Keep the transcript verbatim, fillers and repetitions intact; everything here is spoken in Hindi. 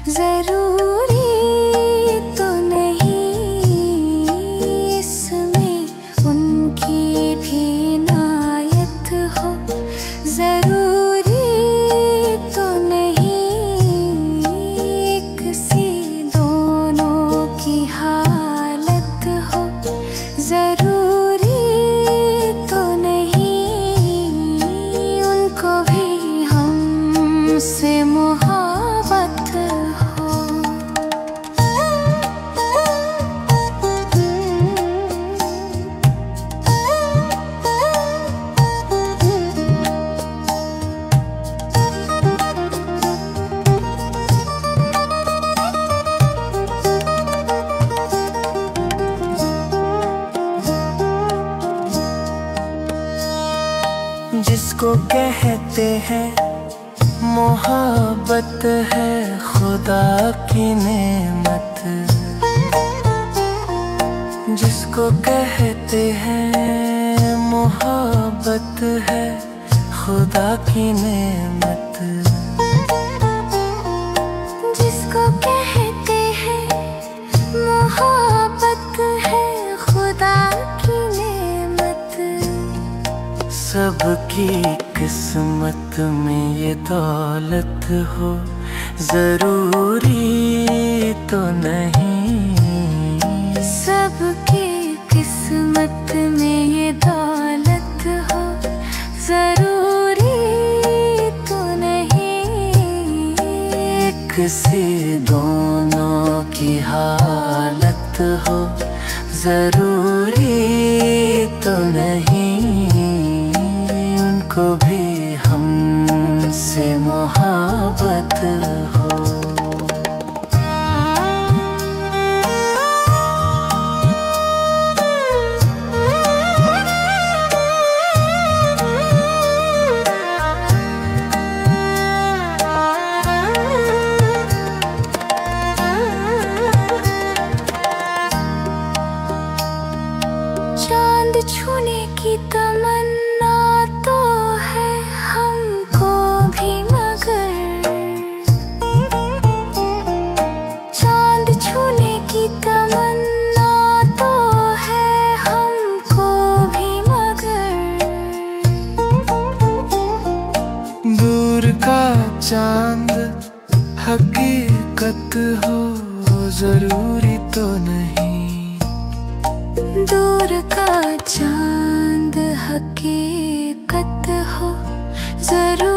जरूरी तो नहीं इसमें उनकी भी नायत हो। जरूरी तो नहीं किसी दोनों की हालत हो। जरूरी तो नहीं उनको भी हमसे मोहब्बत हो। जिसको कहते हैं मोहब्बत है खुदा की नेमत, जिसको कहते हैं मोहब्बत है खुदा की नेमत। जिसको कहते हैं मोहब्बत है खुदा की नेमत। सबकी किस्मत में ये दौलत हो। जरूरी तो नहीं सबकी किस्मत में ये दौलत हो। जरूरी तो नहीं किसी दोनों की हालत हो। जरूरी तो नहीं उनको भी हमसे मोहब्बत हो। चांद छूने की तमन्ना तो है हमको भी, मगर चांद छूने की तमन्ना तो है हमको भी, मगर दूर का चांद हकीकत हो। जरूरी तो नहीं दूर का चांद हकीकत हो। जरूर